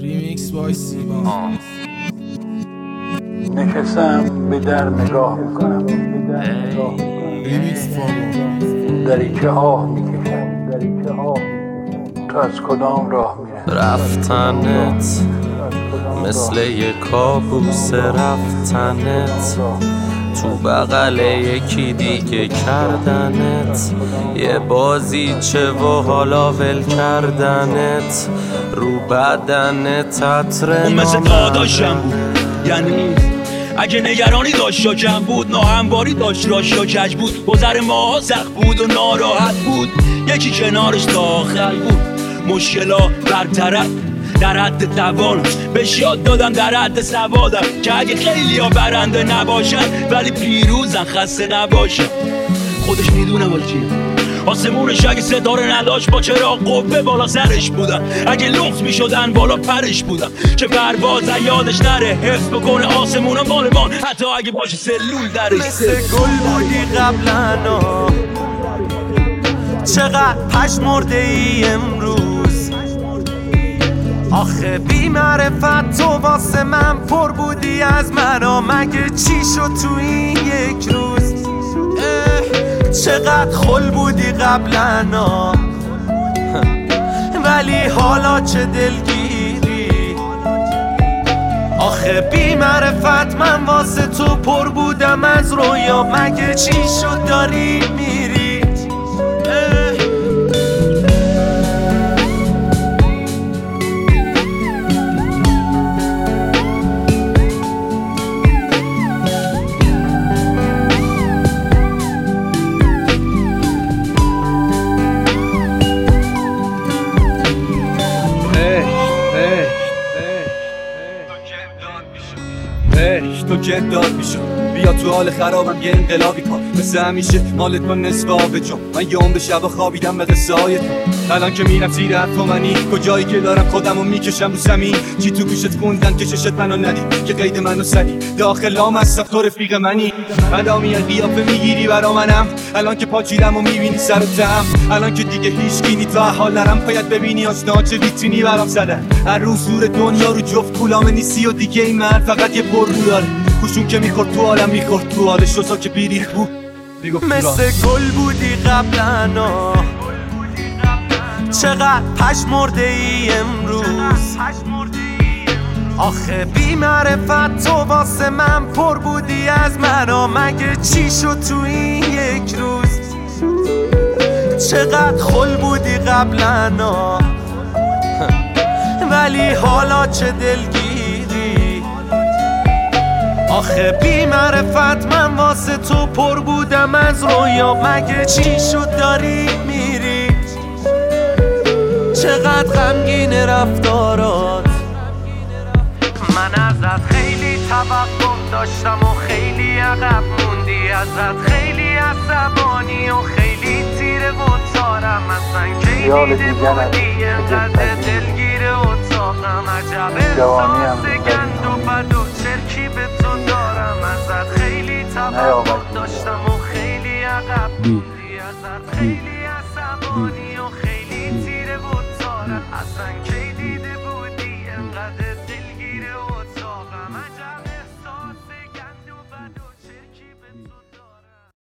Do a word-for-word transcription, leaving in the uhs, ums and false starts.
ریمیکس بای سیبا. نشستم به در نگاه میکنم، ریمیکس فامو دریچه ها میکشم، دریچه ها تو از کدام راه میره؟ رفتنت مثل یه کابوس، رفتنت تو بغل یکی دیگه کردنت، یه بازیچه و حالا ول کردنت، رو بدنت عطر اون مثل داداشم بود، یعنی اگه نگرانی داشت یا کم بود، ناهمواری داشت راش یا کج بود، گذر ما سخت بود و ناراحت بود، یکی کنارش تا آخر بود، مشکلا برطرف در حد توان، بهش یاد دادم در حد سوادم که اگه خیلی ها برنده نباشن ولی پیروزن، خسته نباشن. خودش میدونه با چیه، آسمونش اگه ستاره نداشت با چراغ قوه بالا سرش بودم، اگه لغز میشدن بالا پرش بودم، که پرواز یادش نره، حفظ بکنه آسمون و بالبان حتی اگه باشه سلول درش. مثل گل بودی قبلا، چقدر پشمرده ای امروز، آخه بی معرفت تو واسه من پر بودی از منو، مگه چی شد تو این یک روز؟ چقدر خل بودی قبلا ولی حالا چه دلگیری، آخه بی معرفت من واسه تو پر بودم از رویا، مگه چی شد داری میری؟ تو جداد میشم، بیا تو حال خرابم یه انقلابی کن، مثل همیشه مالت با نصف آب جام، من یه عمر شب خوابیدم به قصه های تو، الان که میرم زیر حرف منی، کجایی که دارم خودمو میکشم رو زمین، چی تو گوشت خوندن که چشت منو ندید، که قید منو سدی داخل هم هستم تو رفیق منی، بدا میاد قیافه میگیری برا منم، الان که پاچیدم و میبینی سر و تم، الان که دیگه هیچ گینی تا حال نرم، باید ببینی آشنا چه ویترینی برام زدن، هر روز زور دنیا رو جفت کولام نیستی و دیگه این من فقط یه پر رو داره، خوشون که میخورد تو عالم میخورد تو حالش روزا که بیریخ بود، مثل گل بودی قبلا، چقدر پشمرده ای امروز، آخه بی معرفت تو واسه من پر بودی از منو، مگه چی شد تو این یک روز؟ چقدر خل بودی قبلا ولی حالا چه دلگیری، آخه بی معرفت من واسه تو پر بودم از رویا، مگه چی شد داری میری؟ چقدر غمگین رفتارات، من ازت خیلی توقع داشتم و خیلی عقب موندی، ازت خیلی عصبانی و خیلی تیره و تارم، اصلا کی دیده بودی انقدر دلگیر اتاقم، عجب احساس گند و بد و چرکی به تو دارم، ازت خیلی توقع داشتم و خیلی عقب موندی، ازت خیلی عصبانی و خیلی تیره و تارم، اصلا